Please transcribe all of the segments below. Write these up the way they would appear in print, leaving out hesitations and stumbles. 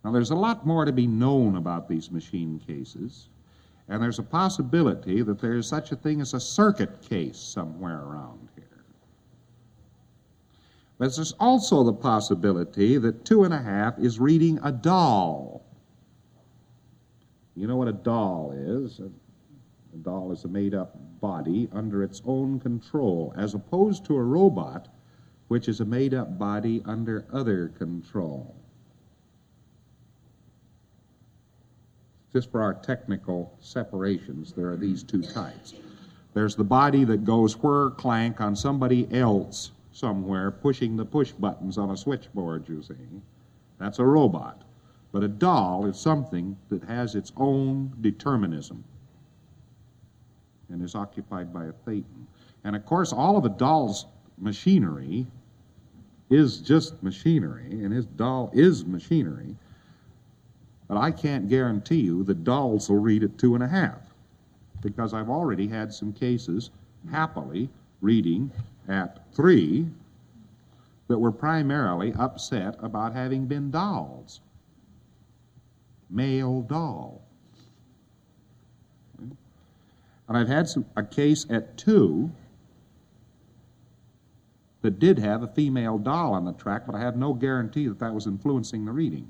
Now, there's a lot more to be known about these machine cases, and there's a possibility that there's such a thing as a circuit case somewhere around here. But there's also the possibility that 2.5 is reading a doll. You know what a doll is? A doll is a made-up body under its own control, as opposed to a robot, which is a made-up body under other control. Just for our technical separations, there are these two types. There's the body that goes whir clank on somebody else somewhere pushing the push buttons on a switchboard, you see. That's a robot. But a doll is something that has its own determinism and is occupied by a thetan. And of course, all of a doll's machinery is just machinery, and his doll is machinery. But I can't guarantee you that dolls will read at 2.5, because I've already had some cases happily reading at 3 that were primarily upset about having been dolls. Male doll. And I've had a case at 2 that did have a female doll on the track, but I have no guarantee that that was influencing the reading.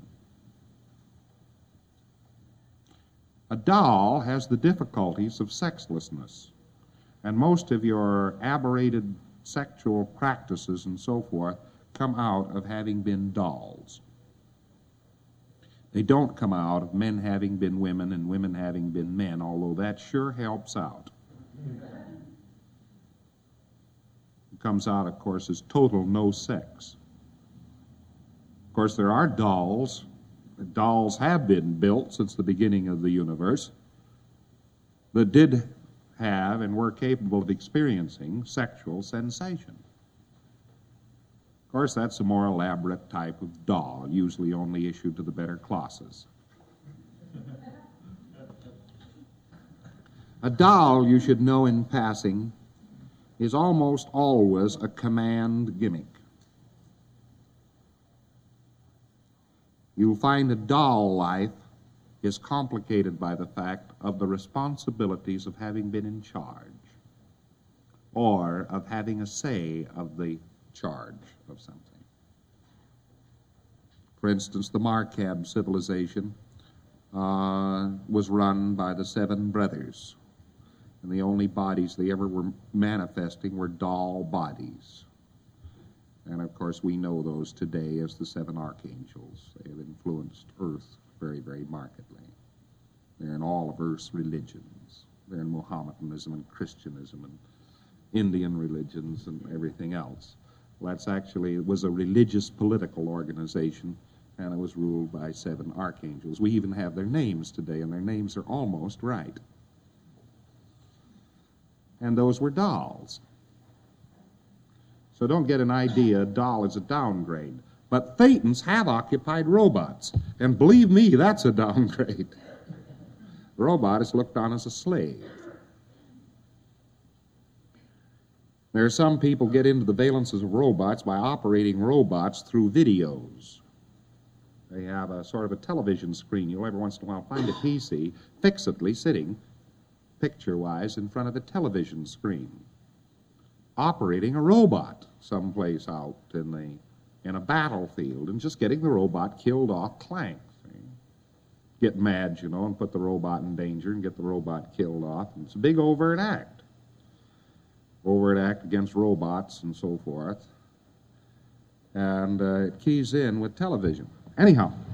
A doll has the difficulties of sexlessness, and most of your aberrated sexual practices and so forth come out of having been dolls. They don't come out of men having been women and women having been men, although that sure helps out. It comes out, of course, as total no sex. Of course, there are dolls. Dolls have been built since the beginning of the universe that did have and were capable of experiencing sexual sensation. Of course, that's a more elaborate type of doll, usually only issued to the better classes. A doll, you should know in passing, is almost always a command gimmick. You'll find a doll life is complicated by the fact of the responsibilities of having been in charge, or of having a say of the charge of something. For instance, the Marcab civilization was run by the 7 brothers, and the only bodies they ever were manifesting were doll bodies. And of course, we know those today as the 7 archangels. They have influenced Earth very, very markedly. They're in all of Earth's religions. They're in Mohammedanism and Christianism and Indian religions and everything else. Well, it was a religious political organization, and it was ruled by 7 archangels. We even have their names today, and their names are almost right. And those were dolls. So don't get an idea a doll is a downgrade. But thetans have occupied robots, and believe me, that's a downgrade. The robot is looked on as a slave. There are some people get into the valences of robots by operating robots through videos. They have a sort of a television screen. You'll every once in a while find a PC fixedly sitting, picture-wise, in front of a television screen, operating a robot someplace out in a battlefield and just getting the robot killed off clank. See? Get mad, and put the robot in danger and get the robot killed off. And it's a big overt act. Overt act against robots and so forth. And it keys in with television. Anyhow,